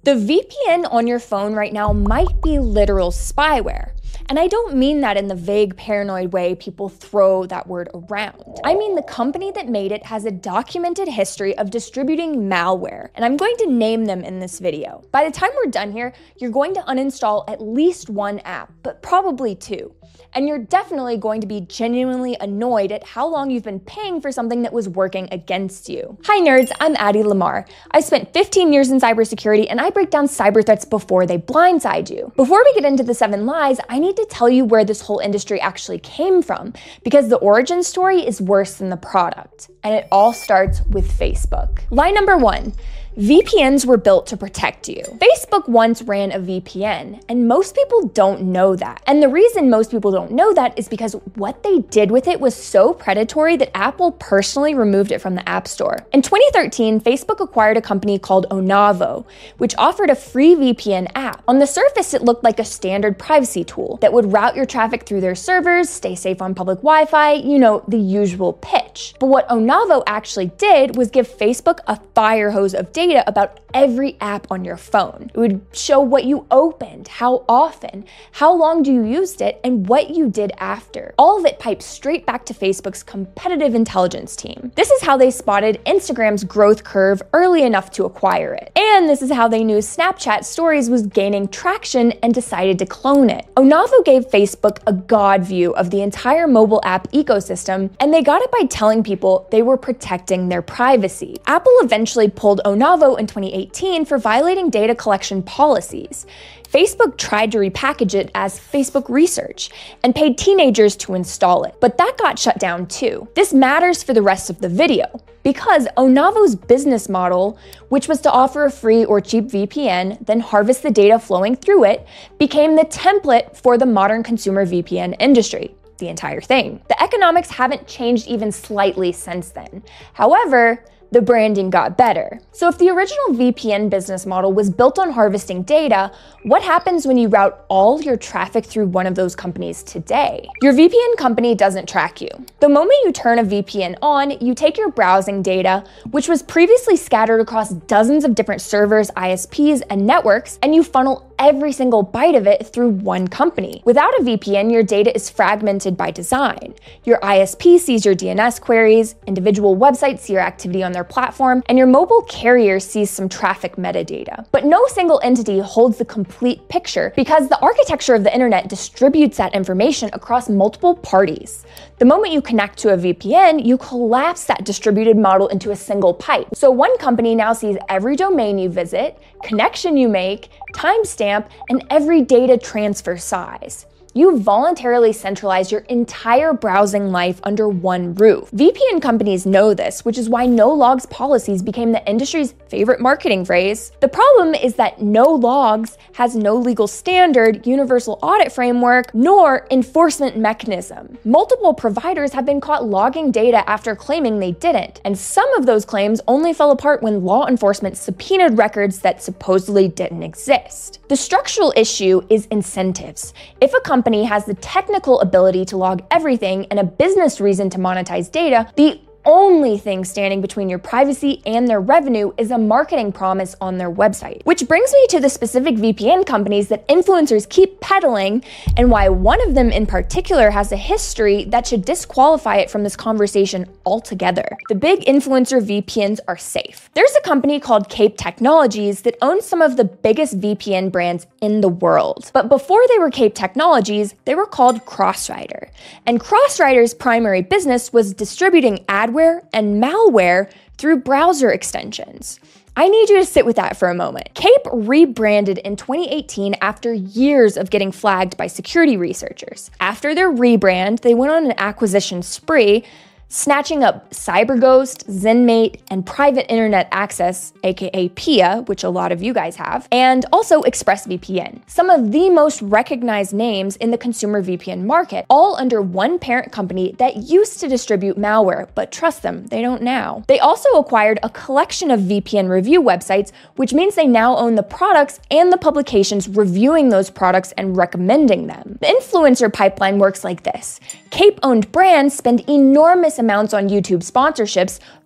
The VPN on your phone right now might be literal spyware. And I don't mean that in the vague, paranoid way people throw that word around. I mean the company that made it has a documented history of distributing malware, and I'm going to name them in this video. By the time we're done here, you're going to uninstall at least one app, but probably two. And you're definitely going to be genuinely annoyed at how long you've been paying for something that was working against you. Hi nerds, I'm Addie Lamar. I spent 15 years in cybersecurity and I break down cyber threats before they blindside you. Before we get into the 7 lies, I need to tell you where this whole industry actually came from, because the origin story is worse than the product. And it all starts with Facebook. Lie number 1. VPNs were built to protect you. Facebook once ran a VPN, and most people don't know that. And the reason most people don't know that is because what they did with it was so predatory that Apple personally removed it from the App Store. In 2013, Facebook acquired a company called Onavo, which offered a free VPN app. On the surface, it looked like a standard privacy tool that would route your traffic through their servers, stay safe on public Wi-Fi, you know, the usual pitch. But what Onavo actually did was give Facebook a fire hose of data about every app on your phone. It would show what you opened, how often, how long you used it, and what you did after. All of it piped straight back to Facebook's competitive intelligence team. This is how they spotted Instagram's growth curve early enough to acquire it. And this is how they knew Snapchat Stories was gaining traction and decided to clone it. Onavo gave Facebook a god view of the entire mobile app ecosystem, and they got it by telling people they were protecting their privacy. Apple eventually pulled Onavo in 2018 for violating data collection policies. Facebook tried to repackage it as Facebook Research and paid teenagers to install it, but that got shut down too. This matters for the rest of the video, because Onavo's business model, which was to offer a free or cheap VPN, then harvest the data flowing through it, became the template for the modern consumer VPN industry. The entire thing. The economics haven't changed even slightly since then. However, the branding got better. So if the original VPN business model was built on harvesting data, what happens when you route all your traffic through one of those companies today? Your VPN company doesn't track you. The moment you turn a VPN on, you take your browsing data, which was previously scattered across dozens of different servers, ISPs, and networks, and you funnel every single byte of it through one company. Without a VPN, your data is fragmented by design. Your ISP sees your DNS queries, individual websites see your activity on their platform, and your mobile carrier sees some traffic metadata. But no single entity holds the complete picture, because the architecture of the internet distributes that information across multiple parties. The moment you connect to a VPN, you collapse that distributed model into a single pipe. So one company now sees every domain you visit, connection you make, timestamp, and every data transfer size. You voluntarily centralize your entire browsing life under one roof. VPN companies know this, which is why no logs policies became the industry's favorite marketing phrase. The problem is that no logs has no legal standard, universal audit framework, nor enforcement mechanism. Multiple providers have been caught logging data after claiming they didn't, and some of those claims only fell apart when law enforcement subpoenaed records that supposedly didn't exist. The structural issue is incentives. If a company has the technical ability to log everything and a business reason to monetize data, the only thing standing between your privacy and their revenue is a marketing promise on their website. Which brings me to the specific VPN companies that influencers keep peddling, and why one of them in particular has a history that should disqualify it from this conversation altogether. The big influencer VPNs are safe. There's a company called Cape Technologies that owns some of the biggest VPN brands in the world. But before they were Cape Technologies, they were called Crossrider. And Crossrider's primary business was distributing adware and malware through browser extensions. I need you to sit with that for a moment. Cape rebranded in 2018 after years of getting flagged by security researchers. After their rebrand, they went on an acquisition spree, snatching up CyberGhost, ZenMate, and Private Internet Access, aka PIA, which a lot of you guys have, and also ExpressVPN. Some of the most recognized names in the consumer VPN market, all under one parent company that used to distribute malware, but trust them, they don't now. They also acquired a collection of VPN review websites, which means they now own the products and the publications reviewing those products and recommending them. The influencer pipeline works like this. Cape-owned brands spend enormous amounts on YouTube sponsorships,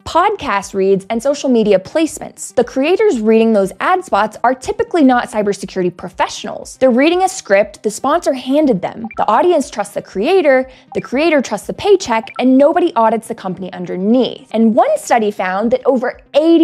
podcast reads, and social media placements. The creators reading those ad spots are typically not cybersecurity professionals. They're reading a script the sponsor handed them. The audience trusts the creator trusts the paycheck, and nobody audits the company underneath. And one study found that over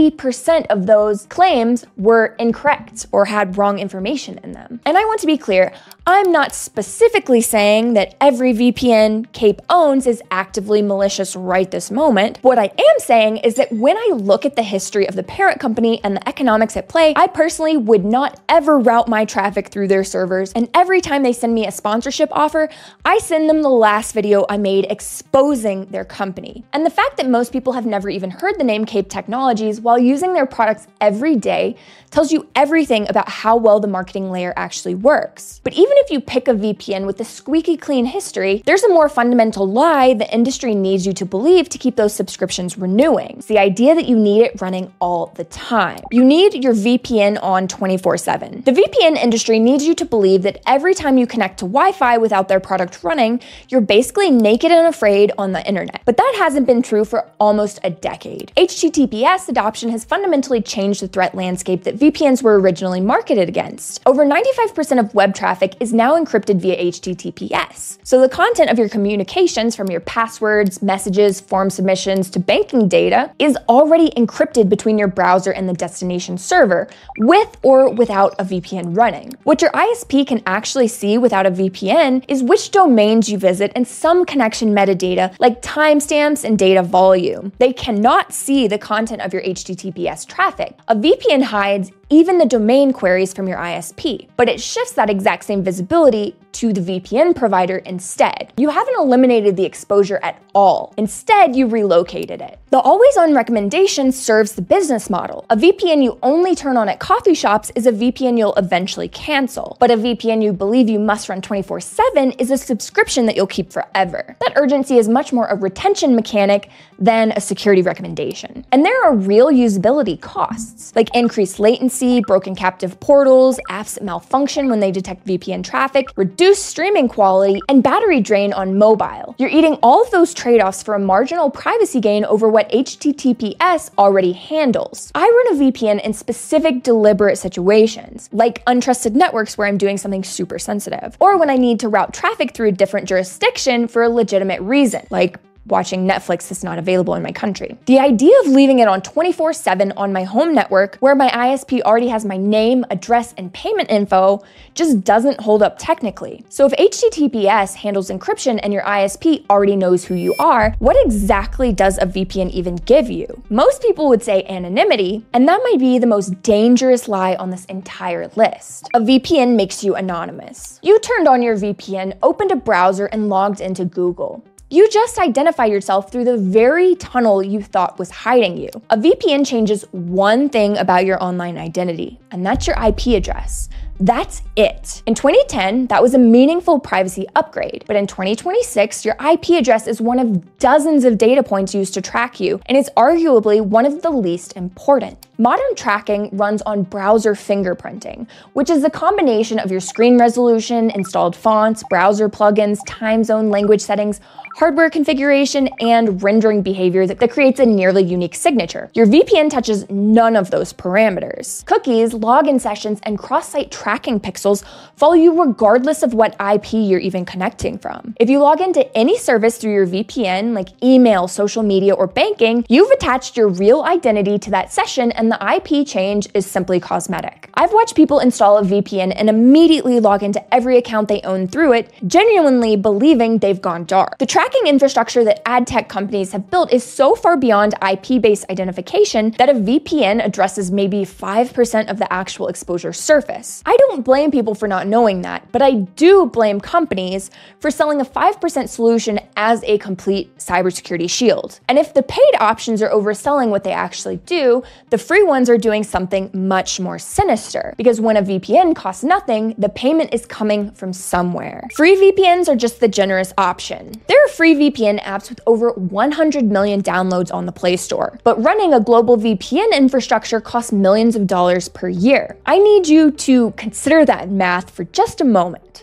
80% of those claims were incorrect or had wrong information in them. And I want to be clear, I'm not specifically saying that every VPN Cape owns is actively malicious right this moment. What I am saying is that when I look at the history of the parent company and the economics at play, I personally would not ever route my traffic through their servers, and every time they send me a sponsorship offer, I send them the last video I made exposing their company. And the fact that most people have never even heard the name Cape Technologies while using their products every day tells you everything about how well the marketing layer actually works. But even if you pick a VPN with a squeaky clean history, there's a more fundamental lie the industry needs you to believe to keep those subscriptions renewing. It's the idea that you need it running all the time. You need your VPN on 24/7. The VPN industry needs you to believe that every time you connect to Wi-Fi without their product running, you're basically naked and afraid on the internet. But that hasn't been true for almost a decade. HTTPS adoption has fundamentally changed the threat landscape that VPNs were originally marketed against. Over 95% of web traffic is now encrypted via HTTPS. So the content of your communications, from your passwords, messages, form submissions, to banking data, is already encrypted between your browser and the destination server, with or without a VPN running. What your ISP can actually see without a VPN is which domains you visit and some connection metadata like timestamps and data volume. They cannot see the content of your HTTPS traffic. A VPN hides even the domain queries from your ISP, but it shifts that exact same visibility to the VPN provider instead. You haven't eliminated the exposure at all. Instead, you relocated it. The always-on recommendation serves the business model. A VPN you only turn on at coffee shops is a VPN you'll eventually cancel, but a VPN you believe you must run 24/7 is a subscription that you'll keep forever. That urgency is much more a retention mechanic than a security recommendation. And there are real usability costs, like increased latency, broken captive portals, apps that malfunction when they detect VPN traffic, reduced streaming quality, and battery drain on mobile. You're eating all of those trade-offs for a marginal privacy gain over what HTTPS already handles. I run a VPN in specific deliberate situations, like untrusted networks where I'm doing something super sensitive, or when I need to route traffic through a different jurisdiction for a legitimate reason, like watching Netflix that's not available in my country. The idea of leaving it on 24/7 on my home network, where my ISP already has my name, address, and payment info, just doesn't hold up technically. So if HTTPS handles encryption and your ISP already knows who you are, what exactly does a VPN even give you? Most people would say anonymity, and that might be the most dangerous lie on this entire list. A VPN makes you anonymous. You turned on your VPN, opened a browser, and logged into Google. You just identify yourself through the very tunnel you thought was hiding you. A VPN changes one thing about your online identity, and that's your IP address. That's it. In 2010, that was a meaningful privacy upgrade. But in 2026, your IP address is one of dozens of data points used to track you, and it's arguably one of the least important. Modern tracking runs on browser fingerprinting, which is a combination of your screen resolution, installed fonts, browser plugins, time zone language settings, hardware configuration, and rendering behavior that creates a nearly unique signature. Your VPN touches none of those parameters. Cookies, login sessions, and cross-site tracking pixels follow you regardless of what IP you're even connecting from. If you log into any service through your VPN, like email, social media, or banking, you've attached your real identity to that session, and the IP change is simply cosmetic. I've watched people install a VPN and immediately log into every account they own through it, genuinely believing they've gone dark. The tracking infrastructure that ad tech companies have built is so far beyond IP-based identification that a VPN addresses maybe 5% of the actual exposure surface. I don't blame people for not knowing that, but I do blame companies for selling a 5% solution as a complete cybersecurity shield. And if the paid options are overselling what they actually do, the free ones are doing something much more sinister. Because when a VPN costs nothing, the payment is coming from somewhere. Free VPNs are just the generous option. There are free VPN apps with over 100 million downloads on the Play Store, but running a global VPN infrastructure costs millions of dollars per year. I need you to consider that math for just a moment.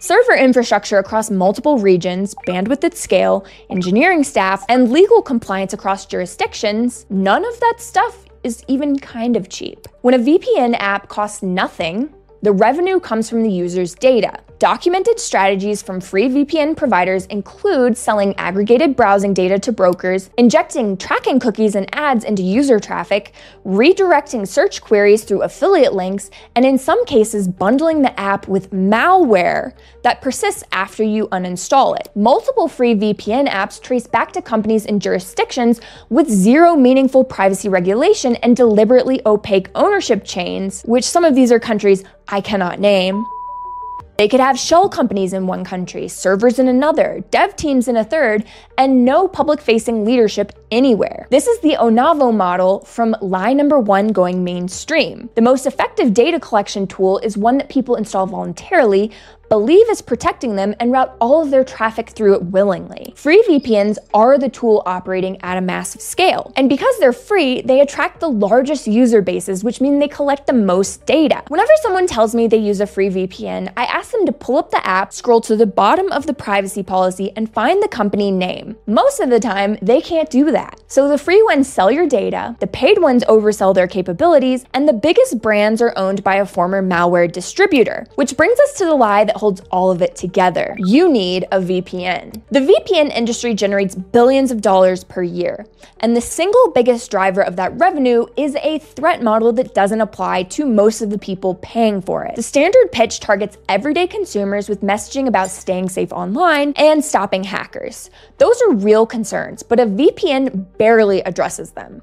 Server infrastructure across multiple regions, bandwidth at scale, engineering staff, and legal compliance across jurisdictions, none of that stuff is even kind of cheap. When a VPN app costs nothing, the revenue comes from the user's data. Documented strategies from free VPN providers include selling aggregated browsing data to brokers, injecting tracking cookies and ads into user traffic, redirecting search queries through affiliate links, and in some cases, bundling the app with malware that persists after you uninstall it. Multiple free VPN apps trace back to companies in jurisdictions with zero meaningful privacy regulation and deliberately opaque ownership chains, which some of these are countries I cannot name. They could have shell companies in one country, servers in another, dev teams in a third, and no public-facing leadership anywhere. This is the Onavo model from lie number 1 going mainstream. The most effective data collection tool is one that people install voluntarily, believe is protecting them, and route all of their traffic through it willingly. Free VPNs are the tool operating at a massive scale. And because they're free, they attract the largest user bases, which mean they collect the most data. Whenever someone tells me they use a free VPN, I ask them to pull up the app, scroll to the bottom of the privacy policy, and find the company name. Most of the time, they can't do that. So the free ones sell your data, the paid ones oversell their capabilities, and the biggest brands are owned by a former malware distributor. Which brings us to the lie that holds all of it together. You need a VPN. The VPN industry generates billions of dollars per year, and the single biggest driver of that revenue is a threat model that doesn't apply to most of the people paying for it. The standard pitch targets everyday consumers with messaging about staying safe online and stopping hackers. Those are real concerns, but a VPN barely addresses them.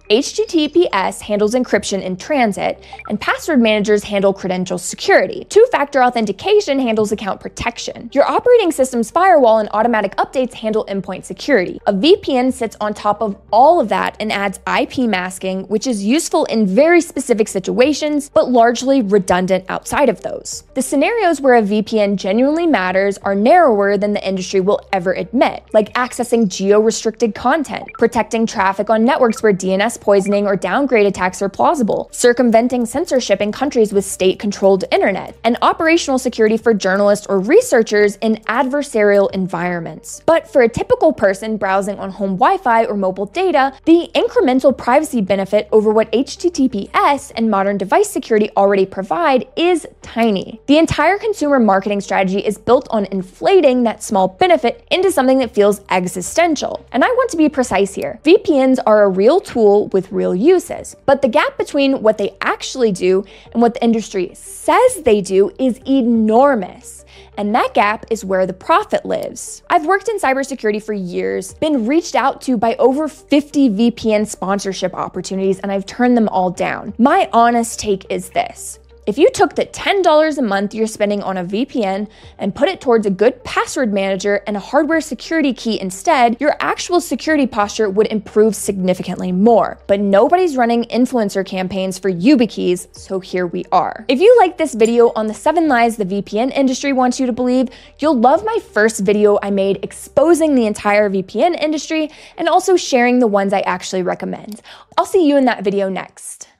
HTTPS handles encryption in transit, and password managers handle credential security. Two-factor authentication handles account protection. Your operating system's firewall and automatic updates handle endpoint security. A VPN sits on top of all of that and adds IP masking, which is useful in very specific situations, but largely redundant outside of those. The scenarios where a VPN genuinely matters are narrower than the industry will ever admit, like accessing geo-restricted content, protecting traffic on networks where DNS poisoning or downgrade attacks are plausible, circumventing censorship in countries with state-controlled internet, and operational security for journalists or researchers in adversarial environments. But for a typical person browsing on home Wi-Fi or mobile data, the incremental privacy benefit over what HTTPS and modern device security already provide is tiny. The entire consumer marketing strategy is built on inflating that small benefit into something that feels existential. And I want to be precise here. VPNs are a real tool with real uses, but the gap between what they actually do and what the industry says they do is enormous. And that gap is where the profit lives. I've worked in cybersecurity for years, been reached out to by over 50 VPN sponsorship opportunities, and I've turned them all down. My honest take is this. If you took the $10 a month you're spending on a VPN and put it towards a good password manager and a hardware security key instead, your actual security posture would improve significantly more. But nobody's running influencer campaigns for YubiKeys, so here we are. If you like this video on the 7 lies the VPN industry wants you to believe, you'll love my first video I made exposing the entire VPN industry and also sharing the ones I actually recommend. I'll see you in that video next.